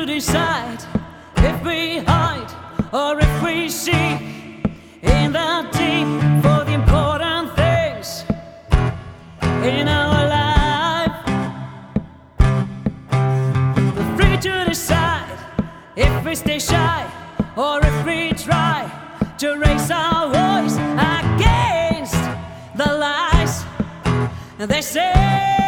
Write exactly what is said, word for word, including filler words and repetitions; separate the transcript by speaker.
Speaker 1: decide if we hide or if we see in the deep for the important things in our life. We're free to decide if we stay shy or if we try to raise our voice against the lies they say.